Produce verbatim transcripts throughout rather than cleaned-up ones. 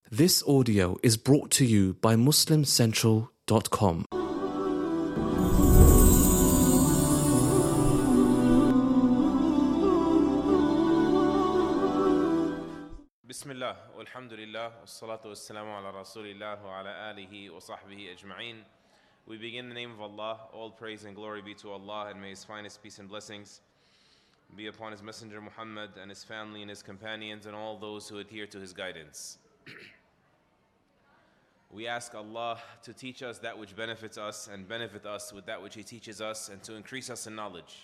This audio is brought to you by Muslim Central dot com. Bismillah, walhamdulillah, wassalatu wassalamu ala rasulillah wa ala alihi wa sahbihi ajma'een. We begin in the name of Allah. All praise and glory be to Allah, and may His finest peace and blessings be upon His Messenger Muhammad and His family and His companions and all those who adhere to His guidance. We ask Allah to teach us that which benefits us and benefit us with that which He teaches us, and to increase us in knowledge,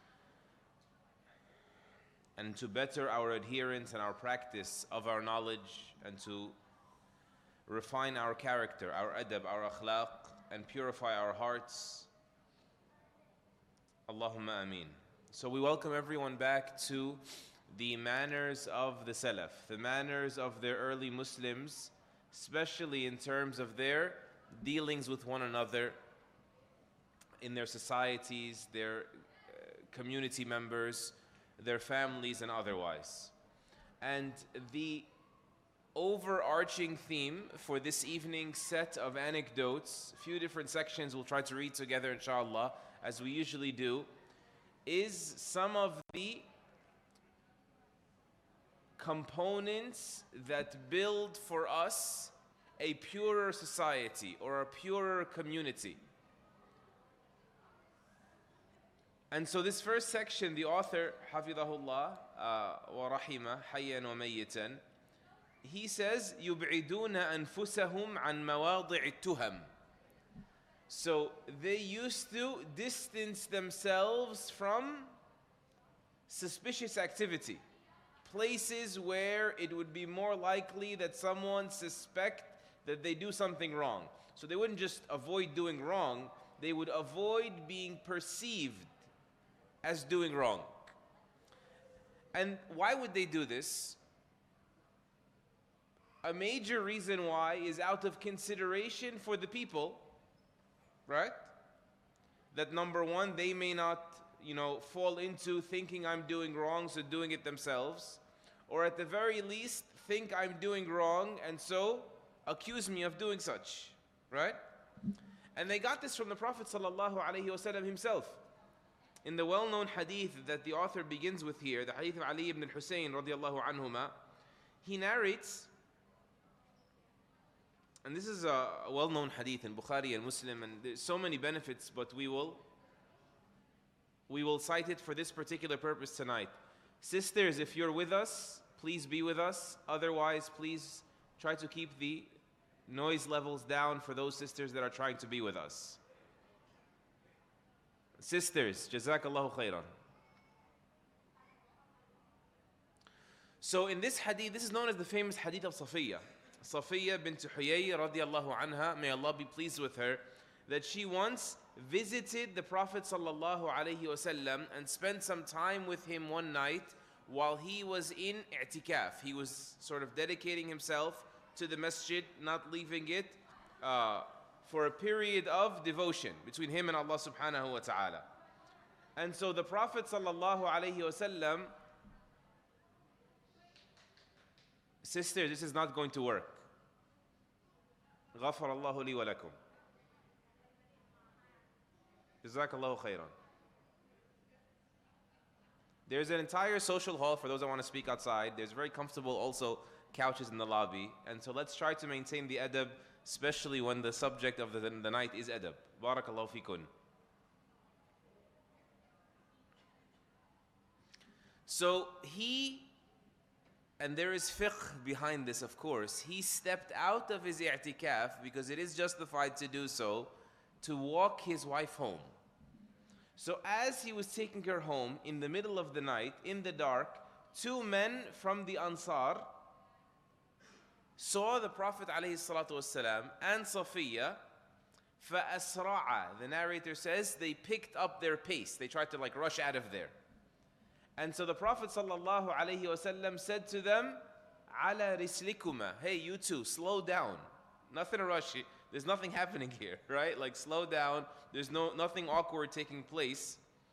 and to better our adherence and our practice of our knowledge, and to refine our character, our adab, our akhlaq, and purify our hearts. Allahumma ameen. So we welcome everyone back to the manners of the Salaf, the manners of the early Muslims, especially in terms of their dealings with one another in their societies, their uh, community members, their families, and otherwise. And the overarching theme for this evening's set of anecdotes, a few different sections we'll try to read together inshallah, as we usually do, is some of the components that build for us a purer society or a purer community. And so this first section, the author, Hafidahullah wa rahimah, hayyan wa mayyitan, he says, يُبْعِدُونَ أَنفُسَهُمْ عَنْ مَوَاضِعِ التُّهَمِ. So they used to distance themselves from suspicious activity, places where it would be more likely that someone suspect that they do something wrong. So they wouldn't just avoid doing wrong, they would avoid being perceived as doing wrong. And why would they do this? A major reason why is out of consideration for the people, right? That number one, they may not, you know, fall into thinking I'm doing wrong, so doing it themselves, or at the very least think I'm doing wrong and so accuse me of doing such, right? And they got this from the Prophet sallallahu alaihi wasallam himself. In the well-known hadith that the author begins with here, the hadith of Ali ibn al-Husayn radiallahu anhuma, he narrates, and this is a well-known hadith in Bukhari and Muslim, and there's so many benefits, but we will we will cite it for this particular purpose tonight. Sisters, if you're with us, please be with us. Otherwise, please try to keep the noise levels down for those sisters that are trying to be with us. Sisters, Jazakallahu khairan. So in this hadith, this is known as the famous hadith of Safiya. Safiya bint Huyay radiallahu anha, may Allah be pleased with her, that she once visited the Prophet sallallahu alaihi wasallam and spent some time with him one night while he was in i'tikaf. He was sort of dedicating himself to the masjid, not leaving it, uh, for a period of devotion between him and Allah subhanahu wa ta'ala. And so the Prophet sallallahu alaihi wasallam, sisters, this is not going to work. غَفَرَ اللَّهُ لِي وَلَكُمْ. Jazakallahu khairan. There's an entire social hall for those that want to speak outside. There's very comfortable also couches in the lobby. And so let's try to maintain the adab, especially when the subject of the, the night is adab. Barakallahu fikun. So he, and there is fiqh behind this of course, he stepped out of his i'tikaf because it is justified to do so, to walk his wife home. So as he was taking her home in the middle of the night, in the dark, two men from the Ansar saw the Prophet ﷺ and Safiya. فَأَسْرَعَ, the narrator says, they picked up their pace. They tried to like rush out of there. And so the Prophet ﷺ said to them, عَلَى رِسْلِكُمَا, hey, you two, slow down. Nothing to rush. There's nothing happening here, right? Like slow down. There's no nothing awkward taking place.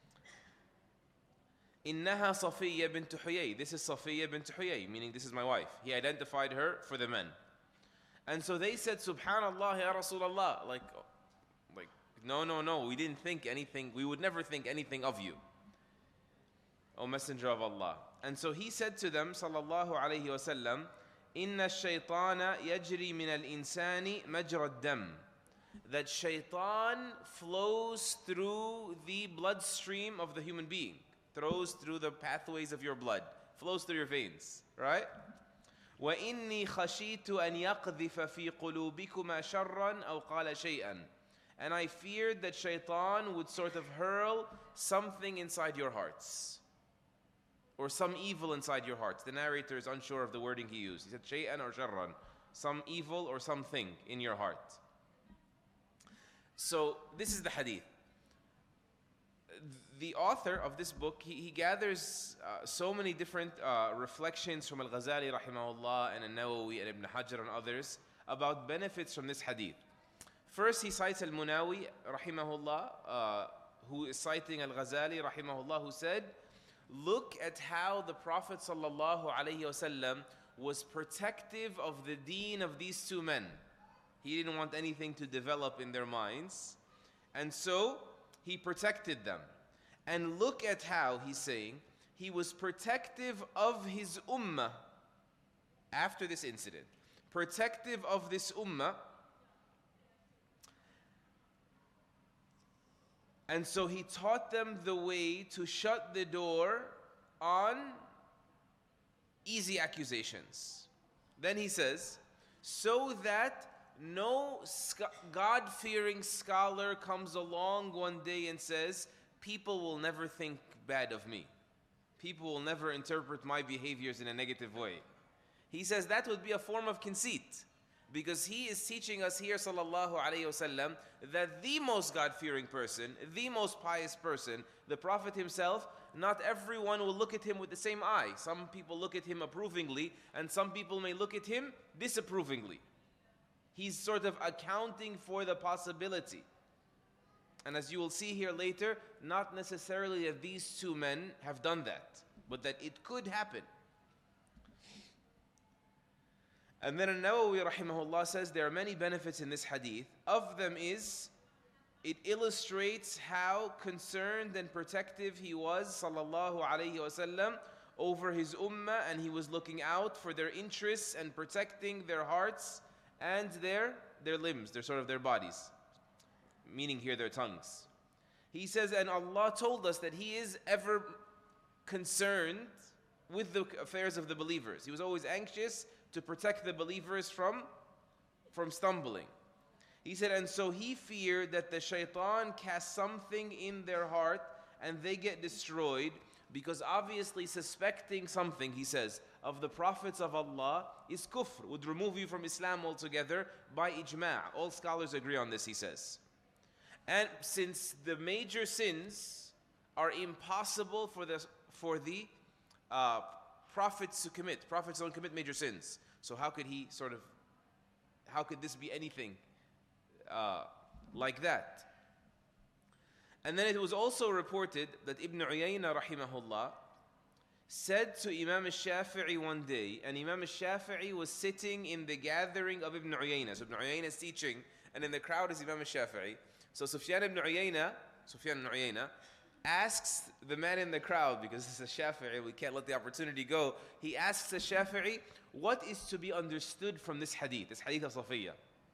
إِنَّهَا صَفِيَّةٌ بِنْتُ حُيَيْ. This is Safiya bint Huyay, meaning this is my wife. He identified her for the men. And so they said, Subhanallah, Ya Rasulullah. Like, like, no, no, no, we didn't think anything, we would never think anything of you, O Messenger of Allah. And so he said to them, Sallallahu Alaihi Wasallam, Inna shaytana yajri min al-insani majra dam. That shaitan flows through the bloodstream of the human being, throws through the pathways of your blood, flows through your veins, right? وَإِنِّي خَشِيتُ أَنْ يَقْذِفَ فِي قُلُوبِكُمَا شَرًّا أَوْ قَالَ شَيْئًا. And I feared that shaitan would sort of hurl something inside your hearts, or some evil inside your hearts. The narrator is unsure of the wording he used. He said shay'an or sharran, some evil or something in your heart. So this is the hadith. The author of this book, he, he gathers uh, so many different uh, reflections from Al-Ghazali rahimahullah and Al-Nawawi and Ibn Hajar and others about benefits from this hadith. First he cites Al-Munawi rahimahullah, uh, who is citing Al-Ghazali rahimahullah, who said, look at how the Prophet sallallahu alaihi wasallam was protective of the deen of these two men. He didn't want anything to develop in their minds, and so he protected them. And look at how, he's saying, he was protective of his ummah after this incident. Protective of this ummah. And so he taught them the way to shut the door on easy accusations. Then he says, so that no God-fearing scholar comes along one day and says, people will never think bad of me. People will never interpret my behaviors in a negative way. He says that would be a form of conceit, because he is teaching us here, sallallahu alayhi wasallam, that the most God-fearing person, the most pious person, the Prophet himself, not everyone will look at him with the same eye. Some people look at him approvingly, and some people may look at him disapprovingly. He's sort of accounting for the possibility. And as you will see here later, not necessarily that these two men have done that, but that it could happen. And then An-Nawawi rahimahullah says there are many benefits in this hadith. Of them is, it illustrates how concerned and protective he was, sallallahu alayhi wasallam, over his ummah, and he was looking out for their interests and protecting their hearts and their, their limbs, their sort of their bodies. Meaning here their tongues. He says, and Allah told us that He is ever concerned with the affairs of the believers. He was always anxious to protect the believers from, from stumbling. He said, and so He feared that the shaitan casts something in their heart and they get destroyed, because obviously suspecting something, he says, of the prophets of Allah is kufr, would remove you from Islam altogether by ijma'. All scholars agree on this, he says. And since the major sins are impossible for the, for the uh, prophets to commit, prophets don't commit major sins. So how could he sort of, how could this be anything uh, like that? And then it was also reported that Ibn Uyayna rahimahullah said to Imam al-Shafi'i one day, and Imam al-Shafi'i was sitting in the gathering of Ibn Uyayna. So Ibn Uyayna is teaching, and in the crowd is Imam al-Shafi'i. So Sufyan ibn Uyayna, Sufyan ibn Uyayna, asks the man in the crowd, because this is a Shafi'i, we can't let the opportunity go. He asks the Shafi'i, what is to be understood from this hadith, this hadith of Safiya?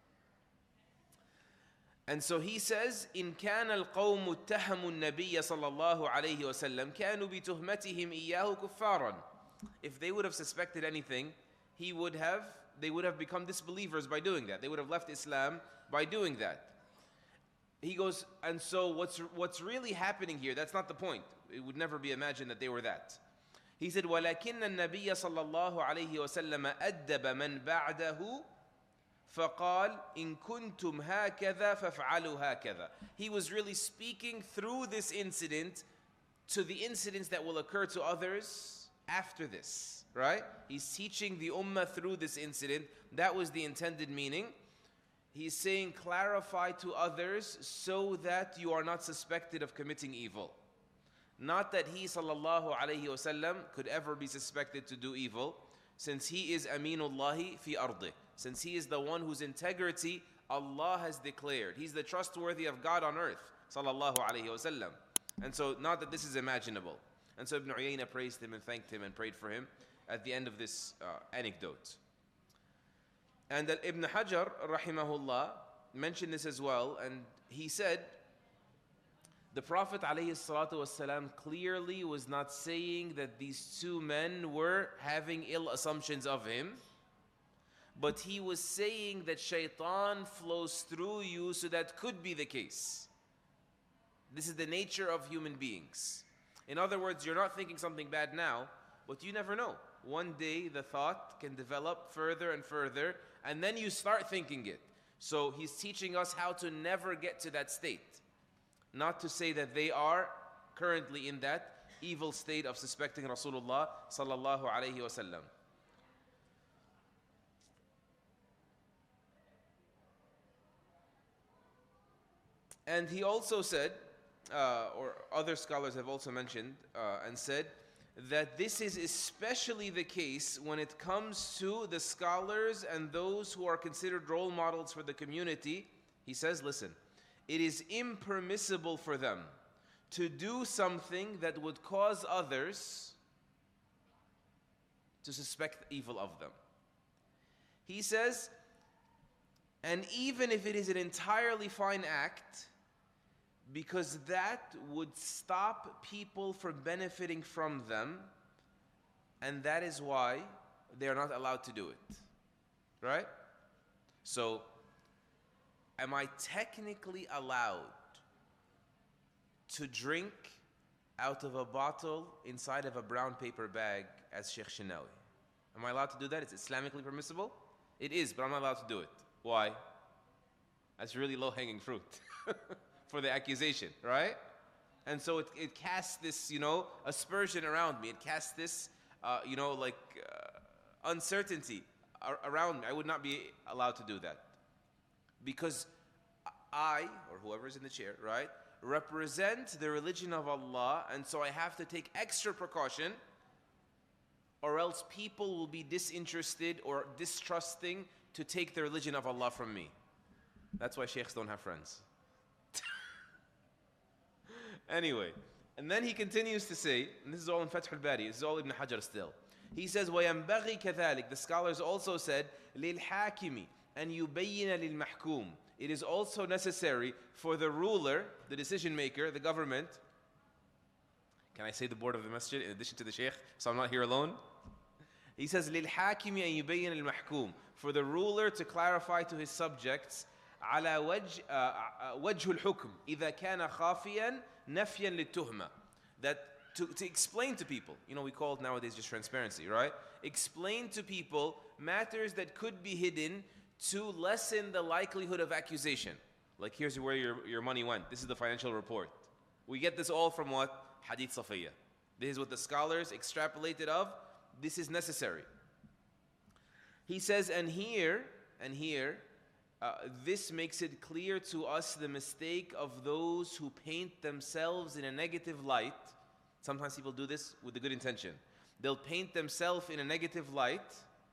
And so he says, إن كان القوم اتهموا النبي صلى الله عليه وسلم كانوا بتهمتهم إياه كفارا. If they would have suspected anything, he would have, they would have become disbelievers by doing that. They would have left Islam by doing that. He goes, and so what's what's really happening here, that's not the point. It would never be imagined that they were that. He said, وَلَكِنَّ النَّبِيَّ صَلَّى اللَّهُ عَلَيْهِ وَسَلَّمَ أَدَّبَ مَنْ بَعْدَهُ فَقَالْ إِن كُنْتُمْ هَكَذَا فَافْعَلُوا هَكَذَا. He was really speaking through this incident to the incidents that will occur to others after this, right? He's teaching the ummah through this incident. That was the intended meaning. He's saying, clarify to others so that you are not suspected of committing evil. Not that he, sallallahu alayhi wasallam, could ever be suspected to do evil, since he is aminullahi fi ardih. since he is the one whose integrity Allah has declared. He's the trustworthy of God on earth, sallallahu alayhi wasallam. And so, not that this is imaginable. And so Ibn Uyayna praised him and thanked him and prayed for him at the end of this uh, anecdote. And uh, Ibn Hajar, rahimahullah, mentioned this as well, and he said, the Prophet ﷺ clearly was not saying that these two men were having ill assumptions of him, but he was saying that shaitan flows through you, so that could be the case. This is the nature of human beings. In other words, you're not thinking something bad now, but you never know. One day the thought can develop further and further, and then you start thinking it. So he's teaching us how to never get to that state. Not to say that they are currently in that evil state of suspecting Rasulullah sallallahu alayhi wasallam. And he also said, uh, or other scholars have also mentioned uh, and said, that this is especially the case when it comes to the scholars and those who are considered role models for the community. He says, listen, it is impermissible for them to do something that would cause others to suspect evil of them. He says, and even if it is an entirely fine act, because that would stop people from benefiting from them, and that is why they are not allowed to do it. Right? So, am I technically allowed to drink out of a bottle inside of a brown paper bag as Sheikh Shinawi? Am I allowed to do that? It's Islamically permissible? It is, but I'm not allowed to do it. Why? That's really low-hanging fruit for the accusation, right? And so it, it casts this, you know, aspersion around me. It casts this, uh, you know, like uh, uncertainty ar- around me. I would not be allowed to do that. Because I, or whoever's in the chair, right, represent the religion of Allah, and so I have to take extra precaution, or else people will be disinterested or distrusting to take the religion of Allah from me. That's why sheikhs don't have friends. Anyway, and then he continues to say, and this is all in Fath al-Bari, this is all Ibn Hajar still. He says, وَيَنْبَغِي كَذَلِكَ. The scholars also said, لِلْحَاكِمِ أَنْ يُبَيِّنَ لِلْمَحْكُومِ. It is also necessary for the ruler, the decision maker, the government. Can I say the board of the masjid in addition to the sheikh, so I'm not here alone? He says, لِلْحَاكِمِ أَنْ يُبَيِّنَ لِلْمَحْكُومِ. For the ruler to clarify to his subjects, على وجه وجه الحكم إذا كان خافيا نفيا للتهمة. That to, to explain to people, you know, we call it nowadays just transparency, right? Explain to people matters that could be hidden to lessen the likelihood of accusation. Like, here's where your, your money went. This is the financial report. We get this all from what? Hadith Safiya. This is what the scholars extrapolated of. This is necessary. He says, and here, and here, Uh, this makes it clear to us the mistake of those who paint themselves in a negative light. Sometimes people do this with a good intention. They'll paint themselves in a negative light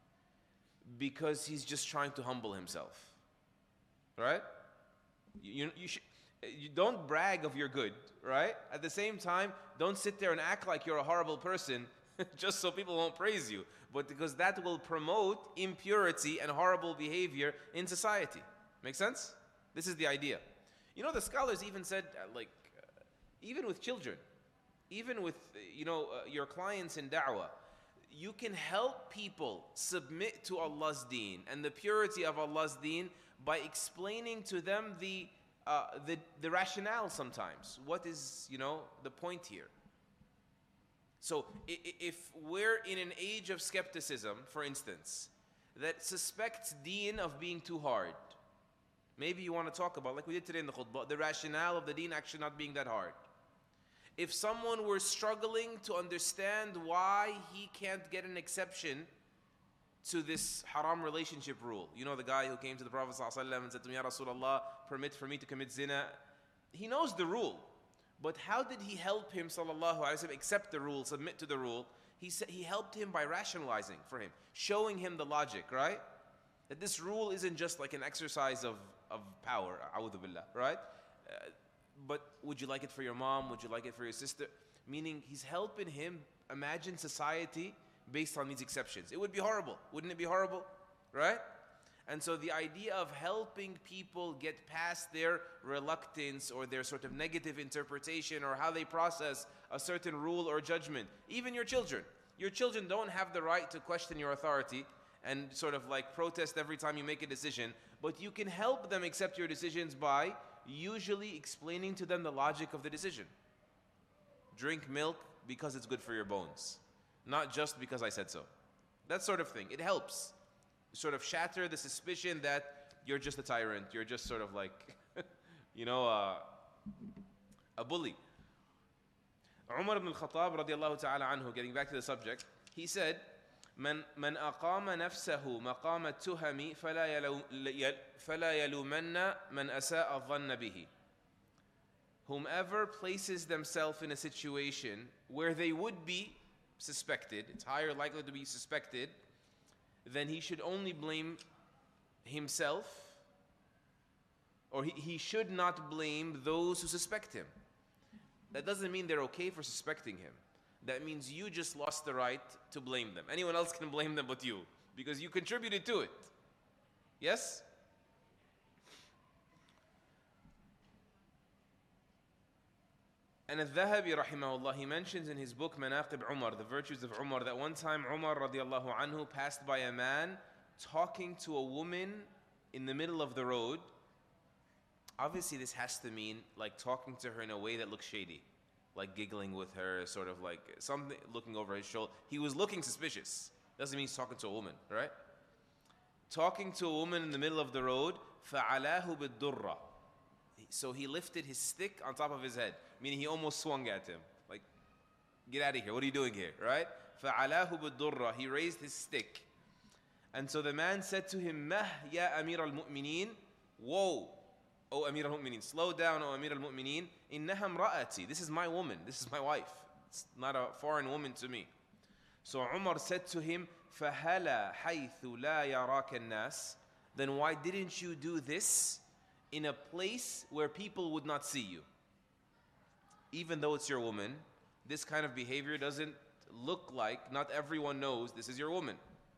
because he's just trying to humble himself. Right? You, you, sh- you don't brag of your good, right? At the same time, don't sit there and act like you're a horrible person just so people won't praise you. But because that will promote impurity and horrible behavior in society. Make sense? This is the idea. You know, the scholars even said, uh, like, uh, even with children, even with, uh, you know, uh, your clients in da'wah, you can help people submit to Allah's deen and the purity of Allah's deen by explaining to them the, uh, the, the rationale sometimes. What is, you know, the point here? So if we're in an age of skepticism, for instance, that suspects deen of being too hard, maybe you want to talk about, like we did today in the khutbah, the rationale of the deen actually not being that hard. If someone were struggling to understand why he can't get an exception to this haram relationship rule, you know, the guy who came to the Prophet ﷺ and said to him, Ya Rasulullah, permit for me to commit zina. He knows the rule. But how did he help him, sallallahu alaihi wasallam, accept the rule, submit to the rule? He said he helped him by rationalizing for him, showing him the logic, right? That this rule isn't just like an exercise of, of power, a'udhu billah, right? Uh, but would you like it for your mom? Would you like it for your sister? Meaning he's helping him imagine society based on these exceptions. It would be horrible. Wouldn't it be horrible? Right? And so the idea of helping people get past their reluctance or their sort of negative interpretation or how they process a certain rule or judgment. Even your children. Your children don't have the right to question your authority and sort of like protest every time you make a decision, but you can help them accept your decisions by usually explaining to them the logic of the decision. Drink milk because it's good for your bones, not just because I said so. That sort of thing. It helps sort of shatter the suspicion that you're just a tyrant, you're just sort of like, you know, uh, a bully. Umar ibn al-Khattab radiallahu ta'ala anhu, getting back to the subject, he said, من من أقام نفسه مقام التهم فلا فلا يلومن من أساء الظن به. Whomever places themselves in a situation where they would be suspected, it's higher likely to be suspected, then he should only blame himself, or he, he should not blame those who suspect him. That doesn't mean they're okay for suspecting him. That means you just lost the right to blame them. Anyone else can blame them but you, because you contributed to it. Yes? And al-Dhahabi rahimahullah, he mentions in his book Manaqib Umar, the virtues of Umar, that one time Umar radiallahu anhu passed by a man talking to a woman in the middle of the road. Obviously this has to mean like talking to her in a way that looks shady, like giggling with her, sort of like something, looking over his shoulder. He was looking suspicious. Doesn't mean he's talking to a woman, right? Talking to a woman in the middle of the road, فَعَلَاهُ بِالدُّرَّةِ. So he lifted his stick on top of his head, meaning he almost swung at him. Like, get out of here, what are you doing here, right? فَعَلَاهُ بِالدُّرَّةِ. He raised his stick. And so the man said to him, مَهْ يَا أَمِيرَ الْمُؤْمِنِينَ. Whoa, O Amir al-Mu'mineen, slow down, O Amir al-Mu'mineen. إِنَّهَا امْرَأَتِي. This is my woman, this is my wife. It's not a foreign woman to me. So Umar said to him, فَهَلَا حَيْثُ لَا يَرَاكَ النَّاسِ. Then why didn't you do this in a place where people would not see you? Even though it's your woman, this kind of behavior doesn't look like, not everyone knows this is your woman.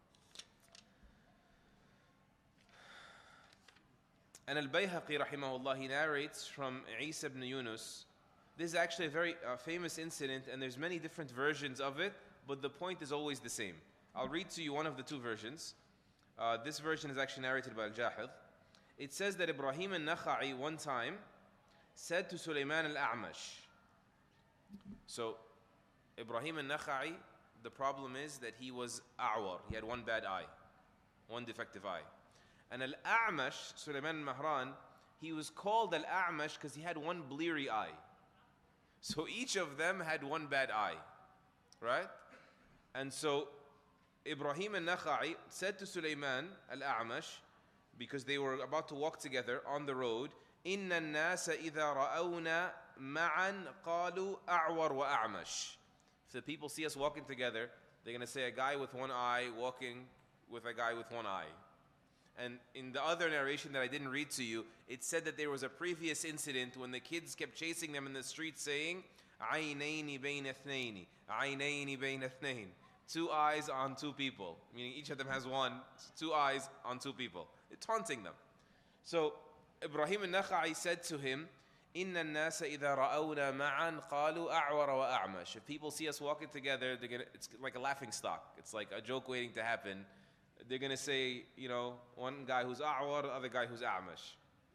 And Al-Bayhaqi rahimahullah, he narrates from Isa ibn Yunus. This is actually a very uh, famous incident, and there's many different versions of it, but the point is always the same. I'll read to you one of the two versions. Uh, this version is actually narrated by Al-Jahid. It says that Ibrahim al-Nakha'i one time said to Sulaiman al-A'mash. So, Ibrahim al-Nakha'i, the problem is that he was a'war. He had one bad eye, one defective eye. And al-A'mash, Sulaiman al-Mahran, he was called al-A'mash because he had one bleary eye. So each of them had one bad eye, right? And so Ibrahim al-Nakha'i said to Sulaiman al-A'mash, because they were about to walk together on the road, إِنَّ النَّاسَ إِذَا رَأَوْنَا مَعًا قَالُوا أَعْوَرْ وَأَعْمَشْ. If the people see us walking together, they're going to say a guy with one eye walking with a guy with one eye. And in the other narration that I didn't read to you, it said that there was a previous incident when the kids kept chasing them in the street saying, عَيْنَيْنِ بَيْنَ اثْنَيْنِ عَيْنَيْنِ بَيْنَ اثْنَيْنِ. Two eyes on two people, meaning each of them has one, two eyes on two people. It's taunting them. So Ibrahim al-Nakha'i said to him, إِنَّ النَّاسَ إِذَا رَأَوْنَا مَعًا قَالُوا أَعْوَرَ وَأَعْمَشْ. If people see us walking together, they're gonna, it's like a laughing stock. It's like a joke waiting to happen. They're going to say, you know, one guy who's a'war, the other guy who's a'mash.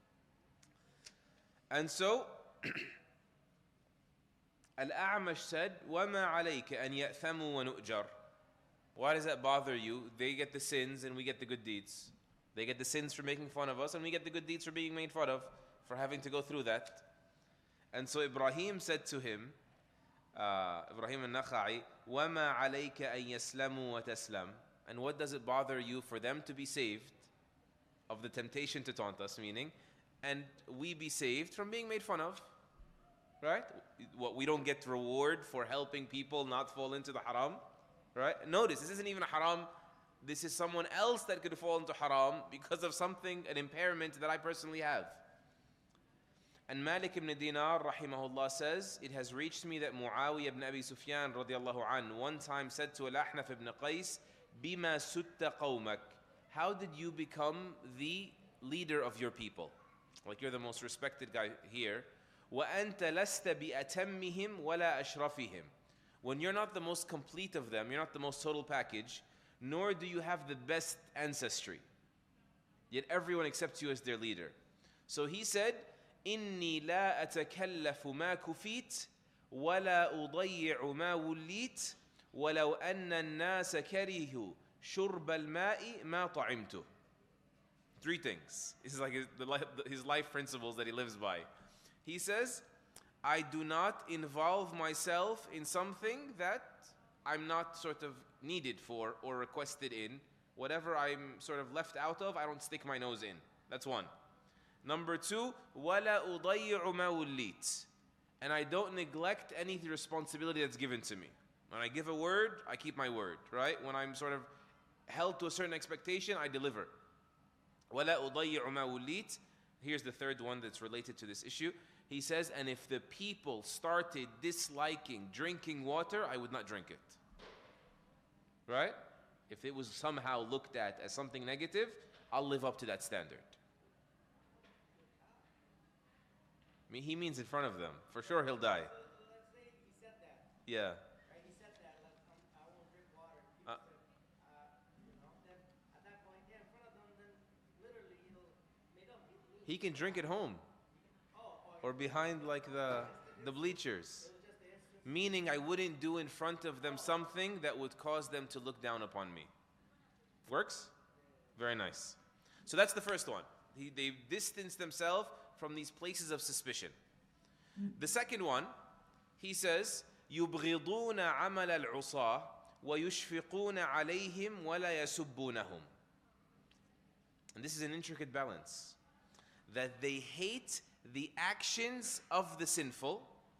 And so, Al-A'mash said, وَمَا عَلَيْكَ أَنْ يَأْثَمُوا وَنُؤْجَرْ. Why does that bother you? They get the sins and we get the good deeds. They get the sins for making fun of us and we get the good deeds for being made fun of, for having to go through that. And so Ibrahim said to him, uh, Ibrahim al-Nakha'i, وَمَا عَلَيْكَ أَنْ يَسْلَمُوا وَتَسْلَمْ. And what does it bother you for them to be saved of the temptation to taunt us, meaning, and we be saved from being made fun of, right? What, we don't get reward for helping people not fall into the haram, right? Notice, this isn't even a haram This is someone else that could fall into haram because of something, an impairment that I personally have. And Malik ibn Dinar rahimahullah says, it has reached me that Muawiyah ibn Abi Sufyan radiallahu an one time said to Al-Ahnaf ibn Qais, Bima sutta qawmak, how did you become the leader of your people? Like you're the most respected guy here. وَأَنْتَ لَسْتَ بِأَتَمِّهِمْ وَلَا أَشْرَفِهِمْ. When you're not the most complete of them, you're not the most total package, nor do you have the best ancestry. Yet everyone accepts you as their leader. So he said, إِنِّي لَا أَتَكَلَّفُ مَا كُفِيتْ وَلَا أُضَيِّعُ مَا وُلِّيتْ وَلَوْ أَنَّ النَّاسَ كَرِهُ شُرْبَ الْمَاءِ مَا طَعِمْتُ. Three things. This is like his, the life, his life principles that he lives by. He says, I do not involve myself in something that I'm not sort of needed for or requested in. Whatever I'm sort of left out of, I don't stick my nose in. That's one. Number two, وَلَا أُضَيِّعُ مَا وُلِّيتْ. And I don't neglect any responsibility that's given to me. When I give a word, I keep my word, right? When I'm sort of held to a certain expectation, I deliver. وَلَا أُضَيِّعُ مَا وُلِّيتْ. Here's the third one that's related to this issue. He says, and if the people started disliking drinking water, I would not drink it. Right? If it was somehow looked at as something negative, I'll live up to that standard. I mean, he means in front of them. For sure he'll die. So, so let's say he said that. Yeah. Right? He said that, like, um, I won't drink water. Uh, People said, uh, you know, then at that point, yeah, in front of them, then literally he'll made up. He, he can drink at home. Or behind like the, the bleachers. Meaning I wouldn't do in front of them something that would cause them to look down upon me. Works? Very nice. So that's the first one. He, they've distanced themselves from these places of suspicion. The second one, he says, يُبْغِضُونَ عَمَلَ الْعُصَاةِ وَيُشْفِقُونَ عَلَيْهِمْ وَلَا يَسُبُّونَهُم. And this is an intricate balance. That they hate the actions of the sinful,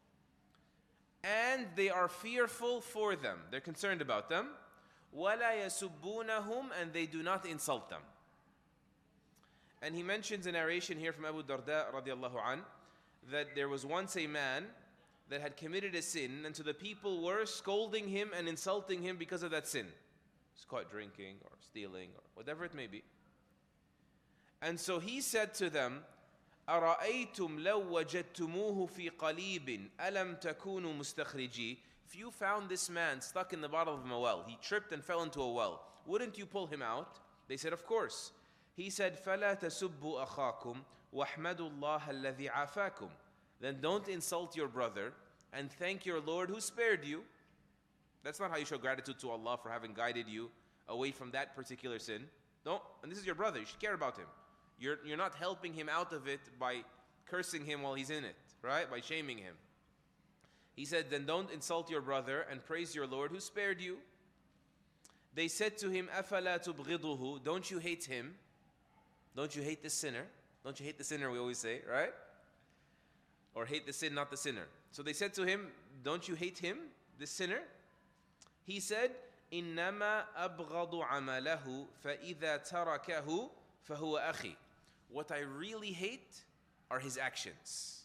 and they are fearful for them. They're concerned about them. وَلَا يَسُبُّونَهُمْ. And they do not insult them. And he mentions a narration here from Abu Darda radiallahu an, that there was once a man that had committed a sin, and so the people were scolding him and insulting him because of that sin. He's caught drinking or stealing or whatever it may be. And so he said to them, أَرَأَيْتُمْ لَوْ وَجَدْتُمُوهُ فِي قَلِيبٍ أَلَمْ تَكُونُوا مُسْتَخْرِجِي. If you found this man stuck in the bottom of a well, he tripped and fell into a well, wouldn't you pull him out? They said, of course. He said, فَلَا تَسُبُّوا أَخَاكُمْ وَاحْمَدُوا اللَّهَ الَّذِي عَافَاكُمْ. Then don't insult your brother and thank your Lord who spared you. That's not how you show gratitude to Allah for having guided you away from that particular sin. Don't, and this is your brother, you should care about him. You're, you're not helping him out of it by cursing him while he's in it, right? By shaming him. He said, then don't insult your brother and praise your Lord who spared you. They said to him, أَفَلَا تُبْغِضُهُ. Don't you hate him? Don't you hate the sinner? Don't you hate the sinner, we always say, right? Or hate the sin, not the sinner. So they said to him, don't you hate him, the sinner? He said, إِنَّمَا أَبْغَضُ عَمَلَهُ فَإِذَا تَرَكَهُ فَهُوَ أَخِي. What I really hate are his actions.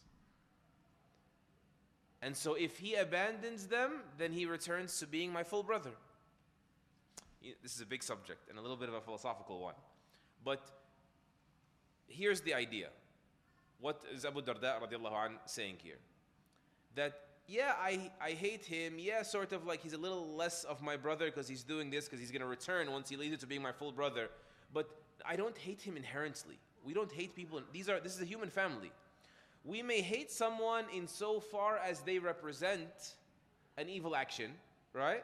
And so if he abandons them, then he returns to being my full brother. This is a big subject and a little bit of a philosophical one. But here's the idea. What is Abu Darda radiallahu anh saying here? That, yeah, I, I hate him. Yeah, sort of like he's a little less of my brother because he's doing this, because he's going to return once he leads to being my full brother. But I don't hate him inherently. We don't hate people. These are, this is a human family. We may hate someone in so far as they represent an evil action, right?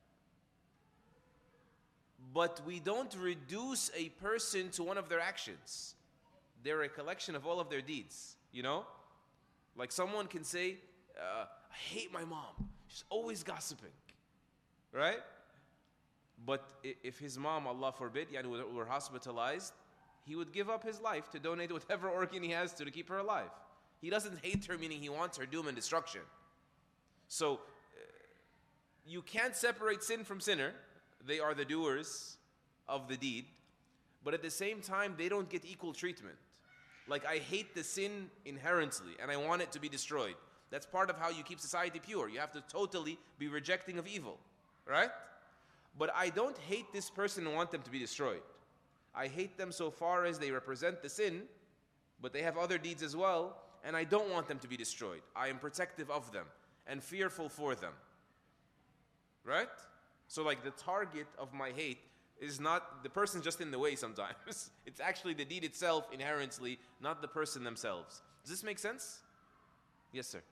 But we don't reduce a person to one of their actions. They're a collection of all of their deeds, you know? Like someone can say, uh, I hate my mom. She's always gossiping, right? But if his mom, Allah forbid, yani, were hospitalized, he would give up his life to donate whatever organ he has to to keep her alive. He doesn't hate her, meaning he wants her doom and destruction. So, uh, you can't separate sin from sinner. They are the doers of the deed, but at the same time, they don't get equal treatment. Like, I hate the sin inherently, and I want it to be destroyed. That's part of how you keep society pure. You have to totally be rejecting of evil, right? But I don't hate this person and want them to be destroyed. I hate them so far as they represent the sin, but they have other deeds as well, and I don't want them to be destroyed. I am protective of them and fearful for them. Right? So like the target of my hate is not, the person's just in the way sometimes. It's actually the deed itself inherently, not the person themselves. Does this make sense? Yes, sir.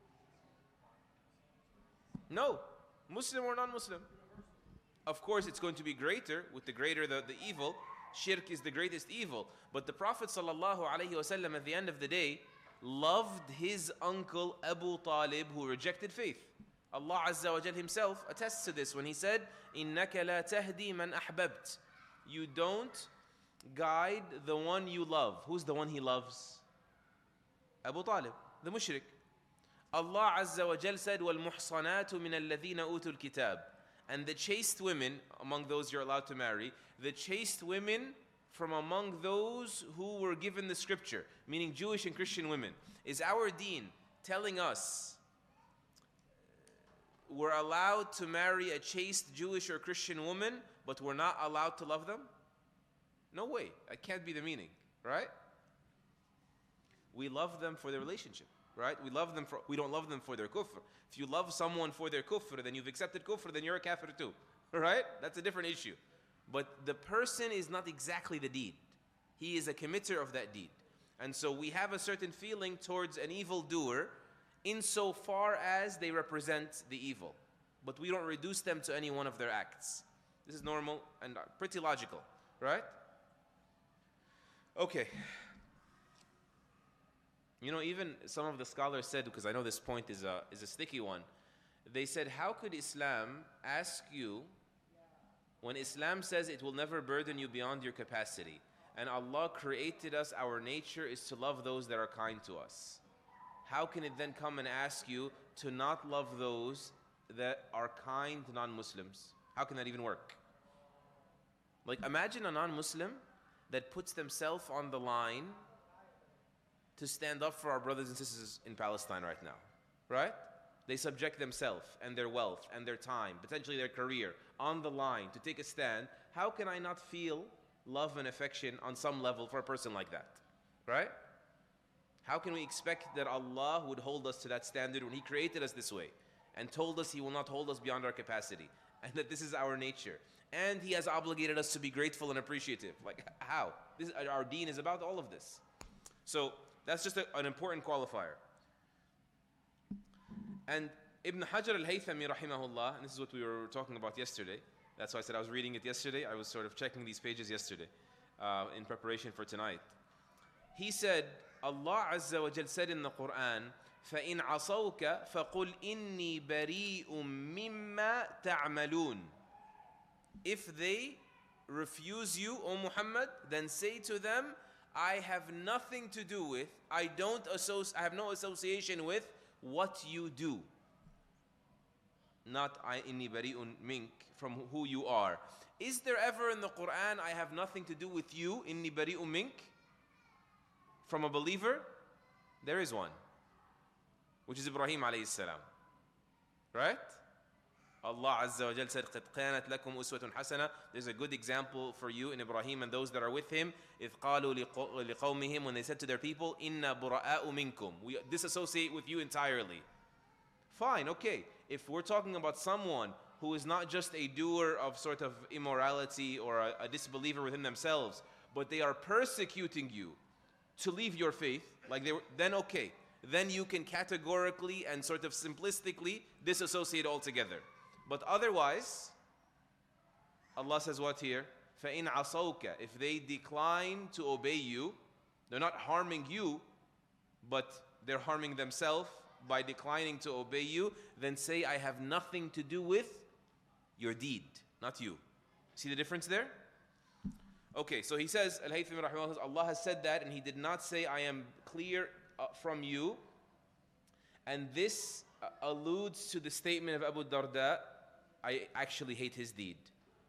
No. Muslim or non-Muslim. Of course, it's going to be greater. With the greater the, the evil, shirk is the greatest evil. But the Prophet ﷺ at the end of the day loved his uncle Abu Talib, who rejected faith. Allah Azza wa Jal himself attests to this when he said, إِنَّكَ لَا تَهْدِي مَنْ أَحْبَبْتَ. You don't guide the one you love. Who's the one he loves? Abu Talib, the mushrik. Allah Azza wa Jal said, وَالْمُحْصَنَاتُ مِنَ الَّذِينَ أُوتُوا الْكِتَابِ. And the chaste women among those you're allowed to marry, the chaste women from among those who were given the scripture, meaning Jewish and Christian women. Is our deen telling us we're allowed to marry a chaste Jewish or Christian woman, but we're not allowed to love them? No way. That can't be the meaning, right? We love them for their relationship, right? We love them for, we don't love them for their kufr. If you love someone for their kufr, then you've accepted kufr, then you're a kafir too, right? That's a different issue. But the person is not exactly the deed. He is a committer of that deed. And so we have a certain feeling towards an evildoer insofar as they represent the evil. But we don't reduce them to any one of their acts. This is normal and pretty logical, right? Okay. You know, even some of the scholars said, because I know this point is a, is a sticky one, they said, how could Islam ask you, when Islam says it will never burden you beyond your capacity, and Allah created us, our nature is to love those that are kind to us. How can it then come and ask you to not love those that are kind non-Muslims? How can that even work? Like, imagine a non-Muslim that puts themselves on the line to stand up for our brothers and sisters in Palestine right now, right? They subject themselves and their wealth and their time, potentially their career, on the line to take a stand. How can I not feel love and affection on some level for a person like that, right? How can we expect that Allah would hold us to that standard when He created us this way and told us He will not hold us beyond our capacity and that this is our nature? And He has obligated us to be grateful and appreciative. Like, how? This, our deen is about all of this. So that's just a, an important qualifier. And Ibn Hajar al-Haythami rahimahullah, and this is what we were talking about yesterday. That's why I said I was reading it yesterday. I was sort of checking these pages yesterday uh, in preparation for tonight. He said, Allah Azza wa Jal said in the Quran, فَإِنْ عَصَوْكَ فَقُلْ إِنِّي بَرِيءٌ مِّمَّا تَعْمَلُونَ. If they refuse you, O Muhammad, then say to them, I have nothing to do with, I don't associate, I have no association with what you do. Not I inni bari'un mink, from who you are. Is there ever in the Quran, I have nothing to do with you, inni bari'un mink? From a believer? There is one, which is Ibrahim alayhi salam. Right? Allah Azza wa Jal said, قَدْ كَانَتْ لَكُمْ أُسْوَةٌ حَسَنَةٌ. There's a good example for you in Ibrahim and those that are with him. إِذْ قَالُوا لِقَوْمِهِمْ. When they said to their people, إِنَّا بُرَآءُ مِنْكُمْ. We disassociate with you entirely. Fine, okay. If we're talking about someone who is not just a doer of sort of immorality or a, a disbeliever within themselves, but they are persecuting you to leave your faith, like they were, then okay. Then you can categorically and sort of simplistically disassociate altogether. But otherwise, Allah says what here? فَإِنْ عَصَوْكَ. If they decline to obey you, they're not harming you, but they're harming themselves by declining to obey you, then say, I have nothing to do with your deed, not you. See the difference there? Okay, so he says, Al-Haythami rahimahullah, Allah has said that, and He did not say, I am clear uh, from you. And this uh, alludes to the statement of Abu Darda, I actually hate his deed.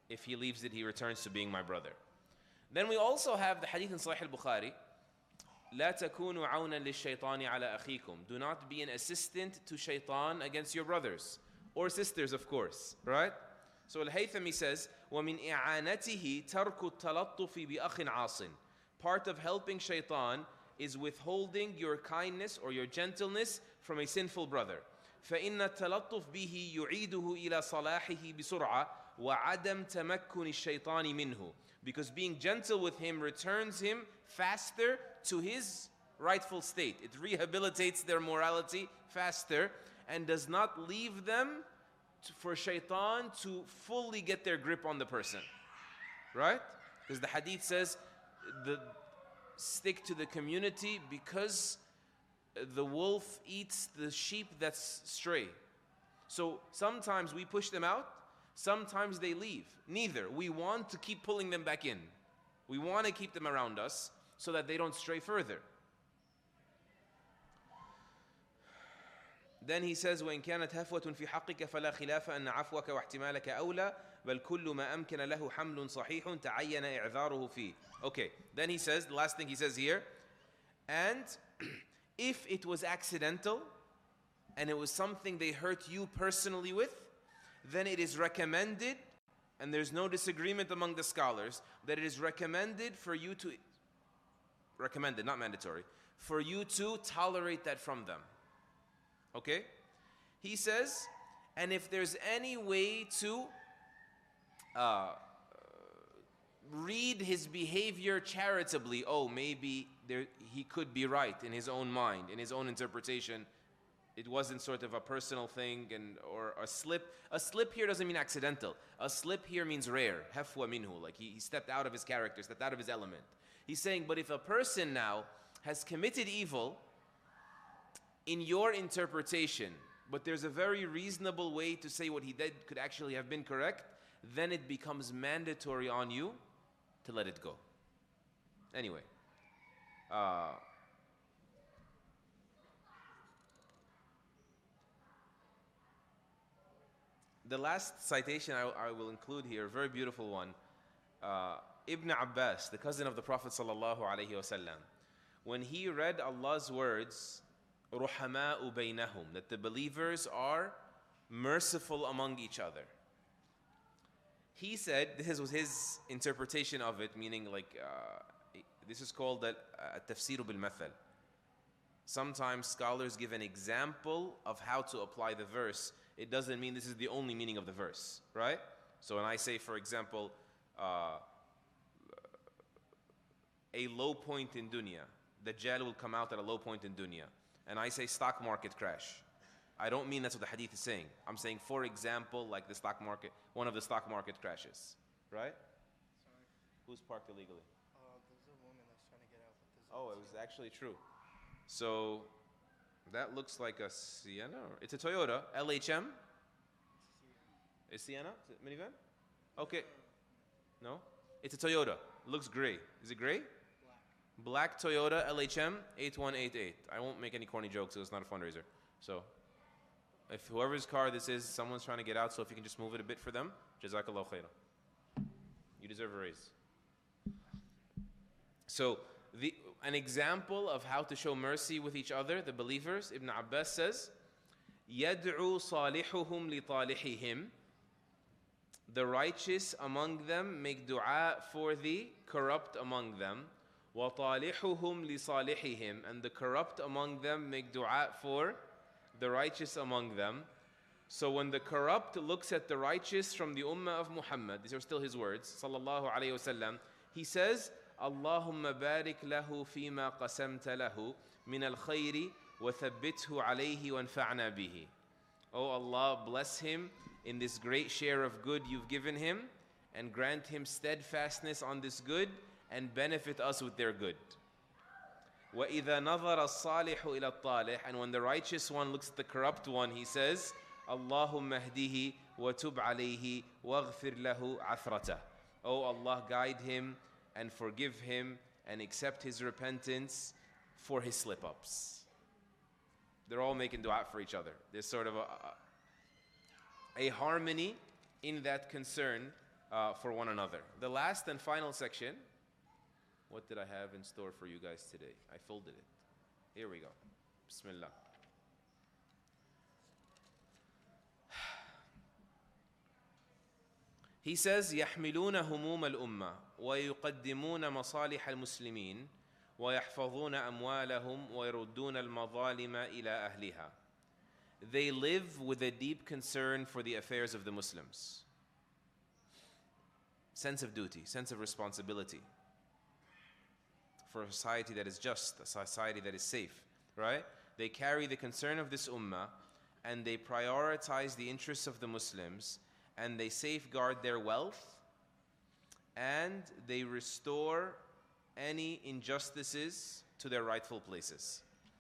If he leaves it, he returns to being my brother. Then we also have the hadith in Sahih al-Bukhari. لا تكونوا عونا للشيطان على أخيكم. Do not be an assistant to shaitan against your brothers or sisters, of course, right? So Al-Haythami says, وَمِنْ إِعَانَتِهِ تَرْكُ التَّلَطُّفِ بِأَخٍ عَاصٍ. Part of helping shaitan is withholding your kindness or your gentleness from a sinful brother. فإن التلطف به يعيده إلى صلاحه بسرعة وعدم تمكن الشيطان منه. Because being gentle with him returns him faster to his rightful state. It rehabilitates their morality faster and does not leave them to, for shaitan to fully get their grip on the person. Right? Because the hadith says, the, stick to the community because the wolf eats the sheep that's stray. So sometimes we push them out, sometimes they leave. Neither. We want to keep pulling them back in. We want to keep them around us so that they don't stray further. Then he says, وَإِنْ كَانَتْ هَفْوَةٌ فِي حَقِّكَ فَلَا خِلَافَ أَنَّ عَفْوَكَ وَاحْتِمَالَكَ أَوْلَى بَلْ كُلُّ مَا أَمْكَنَ لَهُ حَمْلٌ صَحِيحٌ تَعَيَّنَ إِعْذَارُهُ فِيهِ. Okay, then he says, the last thing he says here, and if it was accidental and it was something they hurt you personally with, then it is recommended, and there's no disagreement among the scholars, that it is recommended for you to, recommended, not mandatory, for you to tolerate that from them. Okay? He says, and if there's any way to uh, read his behavior charitably, oh, maybe there, he could be right in his own mind, in his own interpretation. It wasn't sort of a personal thing and or a slip. A slip here doesn't mean accidental. A slip here means rare. Hafwa minhu, like he, he stepped out of his character, stepped out of his element. He's saying, but if a person now has committed evil in your interpretation, but there's a very reasonable way to say what he did could actually have been correct, then it becomes mandatory on you to let it go. Anyway. Uh, the last citation I, I will include here, a very beautiful one. Uh, Ibn Abbas, the cousin of the Prophet sallallahu alaihi wasallam, when he read Allah's words, رُحَمَاءُ بَيْنَهُمْ, that the believers are merciful among each other. He said, this was his interpretation of it, meaning like, uh, this is called the uh, tafsir bil-mathal. Sometimes scholars give an example of how to apply the verse. It doesn't mean this is the only meaning of the verse, right? So when I say, for example, uh, a low point in dunya, Dajjal will come out at a low point in dunya, and I say stock market crash, I don't mean that's what the hadith is saying. I'm saying, for example, like the stock market, one of the stock market crashes, right? Sorry. Who's parked illegally? Uh, there's a woman that's trying to get out. But there's Oh, it was actually true. So that looks like a Sienna. Or, it's a Toyota L H M. It's Sienna. Is it minivan? Okay. No, it's a Toyota. It looks gray. Is it gray? Black. Black Toyota L H M eight one eight eight. I won't make any corny jokes. So it's not a fundraiser. So if whoever's car this is, someone's trying to get out. So if you can just move it a bit for them, Jazakallah khairan. You deserve a raise. So the an example of how to show mercy with each other, the believers, Ibn Abbas says, يَدْعُو صَالِحُهُمْ لِطَالِحِهِمْ. The righteous among them make dua for the corrupt among them. وَطَالِحُهُمْ لِصَالِحِهِمْ. And the corrupt among them make dua for the righteous among them. So when the corrupt looks at the righteous from the ummah of Muhammad, these are still his words, sallallahu alayhi wasallam, he says, اللهم بارك له فيما قسمت له من الخير وثبته عليه وانفعنا به. Oh Allah, bless him in this great share of good you've given him, and grant him steadfastness on this good, and benefit us with their good. وَإِذَا نَظَرَ الصَّالِحُ إِلَى الطَّالِحِ. And when the righteous one looks at the corrupt one, he says, اللهم اهديه وتب عليه واغفر له عثرته. Oh Allah, guide him and forgive him and accept his repentance for his slip-ups. They're all making dua for each other. There's sort of a, a, a harmony in that concern uh, for one another. The last and final section, what did I have in store for you guys today? I folded it. Here we go. Bismillah. He says, يحملون هموم الأمة ويقدمون مصالح المسلمين ويحفظون أموالهم ويردون المظالم إلى أهلها. They live with a deep concern for the affairs of the Muslims. Sense of duty, sense of responsibility for a society that is just, a society that is safe, right? They carry the concern of this ummah and they prioritize the interests of the Muslims and they safeguard their wealth and they restore any injustices to their rightful places.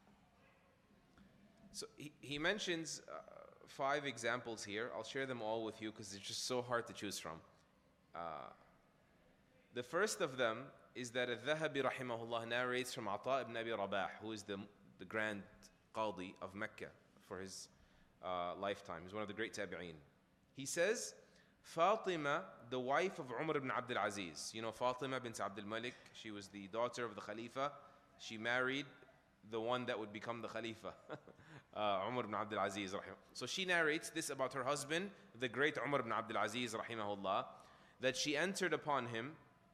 So he, he mentions uh, five examples here. I'll share them all with you because it's just so hard to choose from. Uh, the first of them is that Al-Dhahabi rahimahullah narrates from Ata ibn Abi Rabah, who is the, the grand Qadi of Mecca for his uh, lifetime. He's one of the great tabi'een. He says, Fatima, the wife of Umar ibn Abdul Aziz. You know Fatima bint Abdul Malik, she was the daughter of the Khalifa. She married the one that would become the Khalifa, uh, Umar ibn Abdul Aziz. So she narrates this about her husband, the great Umar ibn Abdul Aziz, rahimahullah, that she entered upon him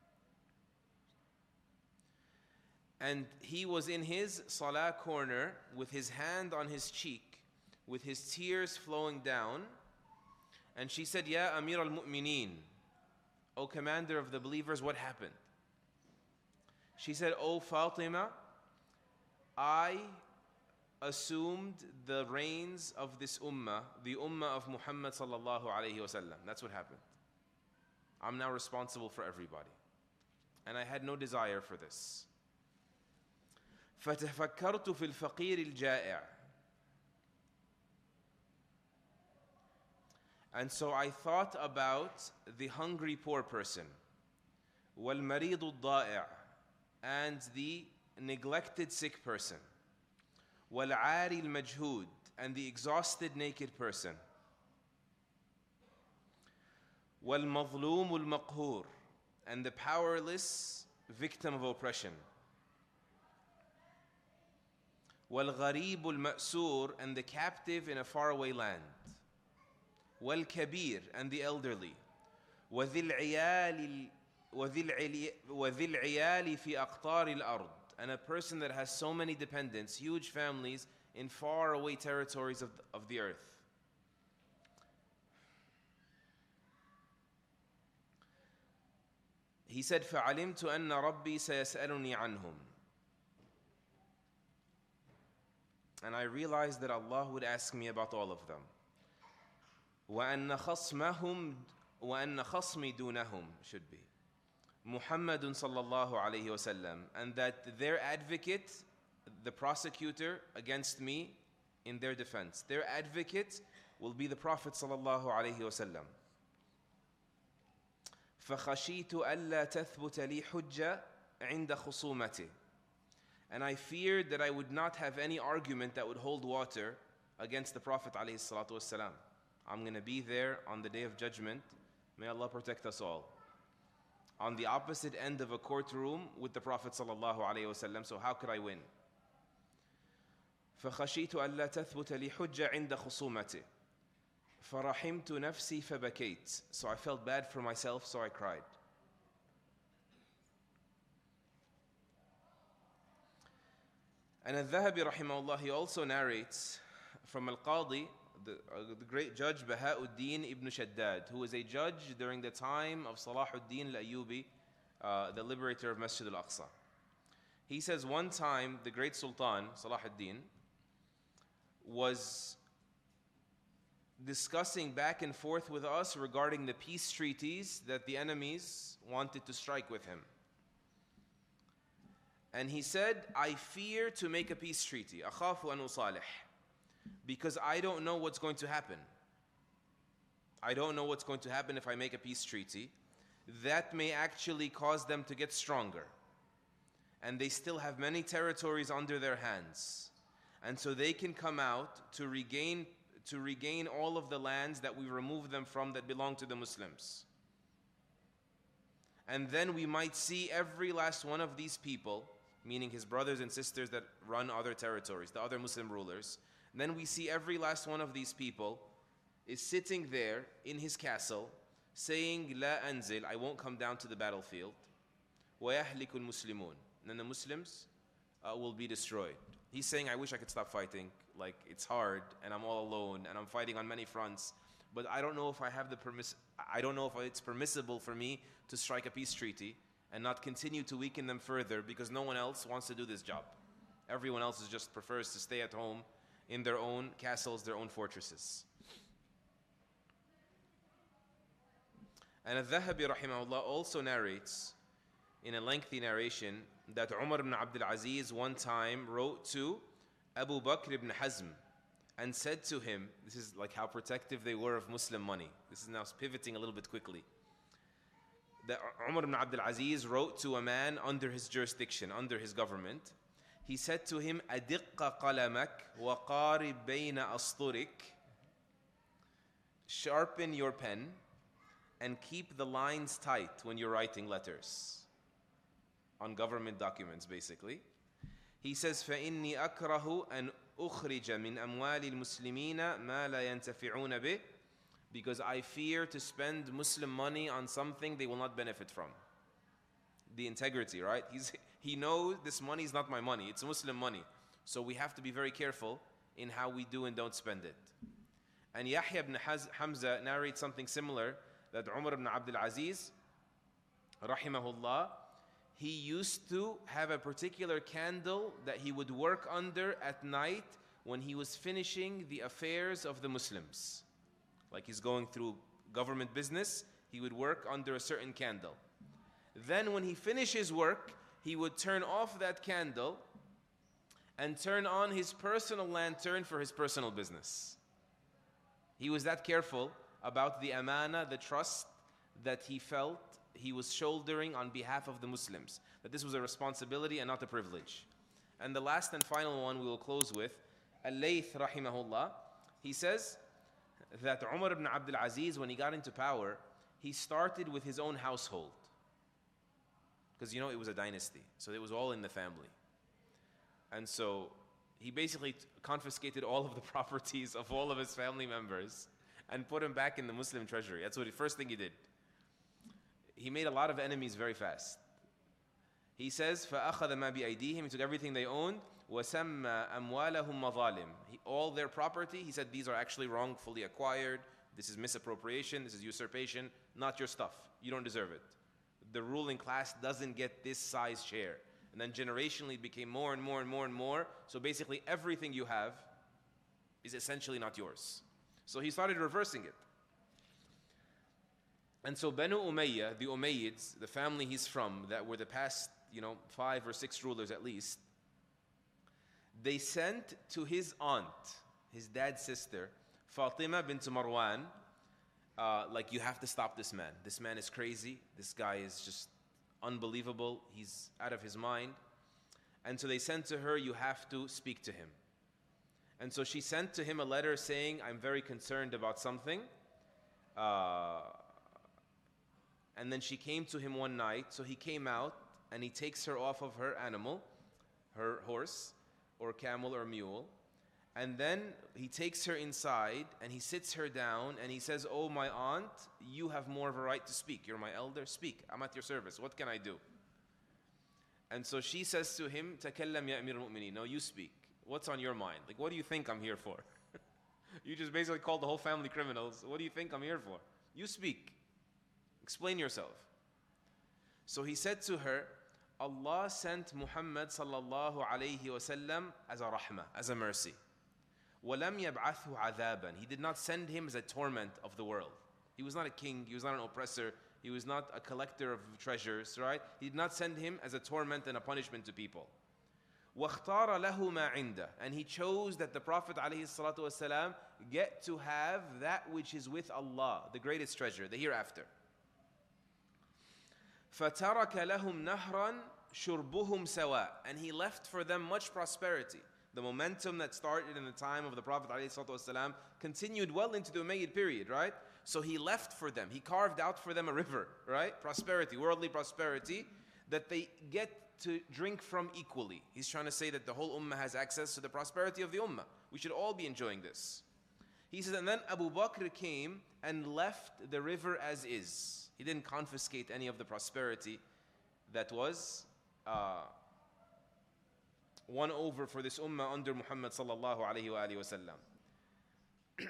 and he was in his salah corner with his hand on his cheek, with his tears flowing down. And she said, Ya Amir al-Mu'mineen, O commander of the believers, what happened? She said, O Fatima, I assumed the reins of this ummah, the ummah of Muhammad sallallahu alayhi wa sallam. That's what happened. I'm now responsible for everybody. And I had no desire for this. فَتَفَكَّرْتُ فِي الْفَقِيرِ الْجَائِعِ. And so I thought about the hungry poor person, وَالْمَرِيضُ الضَّائِعِ, and the neglected sick person, وَالْعَارِ الْمَجْهُودِ, and the exhausted naked person, وَالْمَظْلُومُ الْمَقْهُورِ, and the powerless victim of oppression, وَالْغَرِيبُ الْمَأْسُورِ, and the captive in a faraway land, وَالْكَبِيرِ, and the elderly, وَذِي الْعِيَالِ وَذِي الْعِيَالِ فِي أَقْطَارِ الْأَرْضِ, and a person that has so many dependents, huge families in faraway territories of the, of the earth. He said, فَعَلِمْتُ أَنَّ رَبِّي سَيَسْأَلُنِي عَنْهُمْ. And I realized that Allah would ask me about all of them. وَأَنَّ خَصْمَهُمْ وَأَنَّ خَصْمِ دُونَهُمْ should be Muhammadun sallallahu alayhi wa sallam, and that their advocate, the prosecutor against me in their defense, their advocate will be the Prophet sallallahu alayhi wa sallam. فَخَشِيتُ أَلَّا تَثْبُتَ لِي حُجَّةً عِنْدَ خُصُومَتِهِ. And I feared that I would not have any argument that would hold water against the Prophet alayhi salatu wasalam. I'm going to be there on the Day of Judgment. May Allah protect us all. On the opposite end of a courtroom with the Prophet sallallahu alayhi wa sallam. So how could I win? فَخَشِيتُ أَلَّا تَثْبُتَ لِي حُجَّةً عِنْدَ خُصُومَتِهِ فَرَحِمْتُ نَفْسِي فَبَكَيْتُ. So I felt bad for myself, so I cried. And Al-Dhahabi rahimahullah, he also narrates from Al-Qadi, the, uh, the great judge Bahauddin ibn Shaddad, who was a judge during the time of Salahuddin al-Ayyubi, uh, the liberator of Masjid al-Aqsa. He says one time the great Sultan, Salahuddin, was discussing back and forth with us regarding the peace treaties that the enemies wanted to strike with him. And he said, I fear to make a peace treaty. أَخَافُ أَنْ أُصَالِحْ. Because I don't know what's going to happen. I don't know what's going to happen if I make a peace treaty. That may actually cause them to get stronger. And they still have many territories under their hands. And so they can come out to regain, to regain all of the lands that we removed them from that belong to the Muslims. And then we might see every last one of these people, meaning his brothers and sisters that run other territories, the other Muslim rulers. Then we see every last one of these people is sitting there in his castle saying, La anzil, I won't come down to the battlefield. وَيَهْلِكُ الْمُسْلِمُونَ. And then the Muslims uh, will be destroyed. He's saying, I wish I could stop fighting. Like, it's hard, and I'm all alone, and I'm fighting on many fronts. But I don't know if I have the permiss. I don't know if it's permissible for me to strike a peace treaty and not continue to weaken them further, because no one else wants to do this job. Everyone else is just prefers to stay at home in their own castles, their own fortresses. And Al-Dhahabi rahimahullah also narrates in a lengthy narration that Umar ibn Abdul Aziz one time wrote to Abu Bakr ibn Hazm and said to him, this is like how protective they were of Muslim money. This is now pivoting a little bit quickly. That Umar ibn Abdul Aziz wrote to a man under his jurisdiction, under his government. He said to him, أَدِقَّ قَلَمَكْ وَقَارِبْ بَيْنَ أَسْطُرِكْ. Sharpen your pen and keep the lines tight when you're writing letters. On government documents, basically. He says, فَإِنِّي أَكْرَهُ أَنْ أُخْرِجَ مِنْ أَمْوَالِ الْمُسْلِمِينَ مَا لَا يَنْتَفِعُونَ بِهِ. Because I fear to spend Muslim money on something they will not benefit from. The integrity, right? He's, he knows this money is not my money, it's Muslim money. So we have to be very careful in how we do and don't spend it. And Yahya ibn Haz- Hamza narrates something similar, that Umar ibn Abdul Aziz, rahimahullah, he used to have a particular candle that he would work under at night when he was finishing the affairs of the Muslims. Like he's going through government business, he would work under a certain candle. Then when he finishes work, he would turn off that candle and turn on his personal lantern for his personal business. He was that careful about the amana, the trust that he felt he was shouldering on behalf of the Muslims, that this was a responsibility and not a privilege. And the last and final one we will close with, Al-Layth rahimahullah, he says that Umar ibn Abdul Aziz, when he got into power, he started with his own household. Because you know it was a dynasty, so it was all in the family. And so he basically confiscated all of the properties of all of his family members and put them back in the Muslim treasury. That's what the first thing he did. He made a lot of enemies very fast. He says, فَأَخَذَ مَا بِأَيْدِيهِمْ. He took everything they owned. وَسَمَّى أَمْوَالَهُمْ مَظَالِمْ. All their property, he said, these are actually wrongfully acquired. This is misappropriation. This is usurpation. Not your stuff. You don't deserve it. The ruling class doesn't get this size share. And then generationally it became more and more and more and more. So basically everything you have is essentially not yours. So he started reversing it. And so Banu Umayyah, the Umayyads, the family he's from, that were the past, you know, five or six rulers at least, they sent to his aunt, his dad's sister, Fatima bint Marwan, uh, like, you have to stop this man. This man is crazy. This guy is just unbelievable. He's out of his mind. And so they sent to her, you have to speak to him. And so she sent to him a letter saying, I'm very concerned about something. Uh, and then she came to him one night. So he came out and he takes her off of her animal, her horse or camel or mule. And then he takes her inside and he sits her down and he says, oh, my aunt, you have more of a right to speak. You're my elder. Speak. I'm at your service. What can I do? And so she says to him, Takallam ya Amir al-Mu'mineen. No, you speak. What's on your mind? Like, what do you think I'm here for? You just basically called the whole family criminals. What do you think I'm here for? You speak. Explain yourself. So he said to her, Allah sent Muhammad sallallahu alayhi wasallam as a rahmah, as a mercy. وَلَمْ يَبْعَثْهُ عَذَابًا. He did not send him as a torment of the world. He was not a king, he was not an oppressor, he was not a collector of treasures, right? He did not send him as a torment and a punishment to people. وَاخْتَارَ لَهُ مَا عِنْدَهُ. And he chose that the Prophet ﷺ get to have that which is with Allah, the greatest treasure, the hereafter. فَتَرَكَ لَهُمْ نَهْرًا شُرْبُهُمْ سَوَاء. And he left for them much prosperity. The momentum that started in the time of the Prophet ﷺ continued well into the Umayyad period, right? So he left for them, he carved out for them a river, right? Prosperity, worldly prosperity, that they get to drink from equally. He's trying to say that the whole ummah has access to the prosperity of the ummah. We should all be enjoying this. He says, and then Abu Bakr came and left the river as is. He didn't confiscate any of the prosperity that was uh, won over for this ummah under Muhammad sallallahu alayhi wa alihi wa sallam.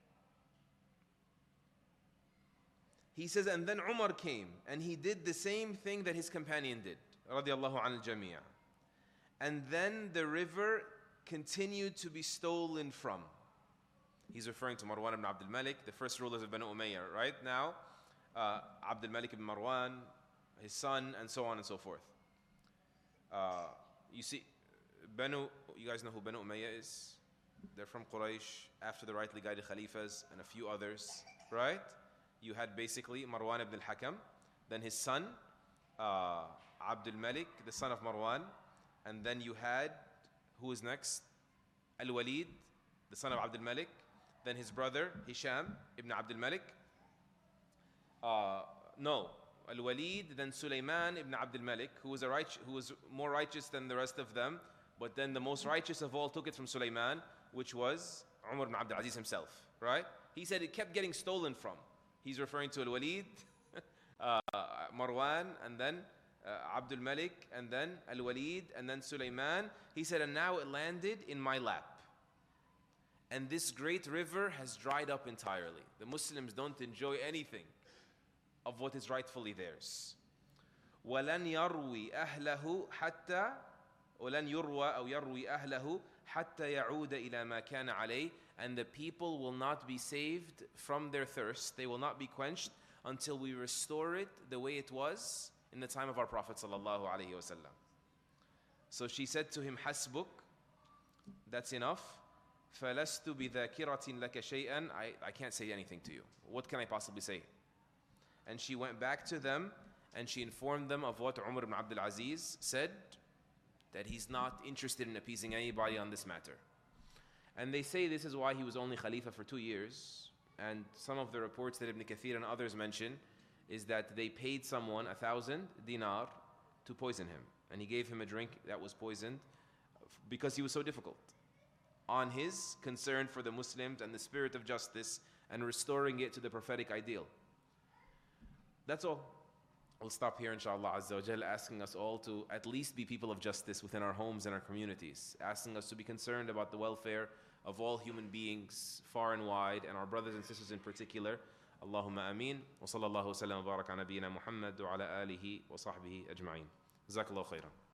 He says, and then Umar came and he did the same thing that his companion did, radiyallahu anil jamia. And then the river continued to be stolen from. He's referring to Marwan ibn Abdul Malik, the first rulers of Banu Umayyah. Right now, uh, Abdul Malik ibn Marwan, his son, and so on and so forth. Uh, you see, Banu, you guys know who Banu Umayyah is? They're from Quraysh, after the rightly guided Khalifas, and a few others, right? You had basically Marwan ibn al-Hakam, then his son, uh, Abdul Malik, the son of Marwan, and then you had, who is next? Al-Walid, the son of Abdul Malik, then his brother, Hisham ibn Abdul Malik. Uh, no, Al-Walid, then Sulaiman ibn Abdul Malik, who was, a right, who was more righteous than the rest of them, but then the most righteous of all took it from Sulaiman, which was Umar ibn Abdul Aziz himself, right? He said it kept getting stolen from. He's referring to Al-Walid, uh, Marwan, and then uh, Abdul Malik, and then Al-Walid, and then Sulaiman. He said, and now it landed in my lap. And this great river has dried up entirely. The Muslims don't enjoy anything of what is rightfully theirs. وَلَنْ يَرْوِي أَهْلَهُ حَتَّى وَلَنْ يُرْوَى أَوْ يَرْوِي أَهْلَهُ حَتَّى يَعُودَ إِلَى مَا كَانَ عَلَيْهِ. And the people will not be saved from their thirst. They will not be quenched until we restore it the way it was in the time of our Prophet sallallahu alaihi wasallam. So she said to him, "Hasbuk, that's enough. فَلَسْتُ بِذَاكِرَةٍ لَكَ شَيْئًا." I, I can't say anything to you. What can I possibly say? And she went back to them and she informed them of what Umar ibn Abdul Aziz said, that he's not interested in appeasing anybody on this matter. And they say this is why he was only Khalifa for two years. And some of the reports that Ibn Kathir and others mention is that they paid someone a thousand dinar to poison him. And he gave him a drink that was poisoned because he was so difficult on his concern for the Muslims and the spirit of justice and restoring it to the prophetic ideal. That's all. We'll stop here, inshallah Azza wa Jal, asking us all to at least be people of justice within our homes and our communities, asking us to be concerned about the welfare of all human beings far and wide, and our brothers and sisters in particular. Allahumma ameen. Wa sallallahu wa sallam wa baraka ala nabiyyina Muhammad wa ala alihi wa sahbihi ajma'in. Jazakallahu khairan.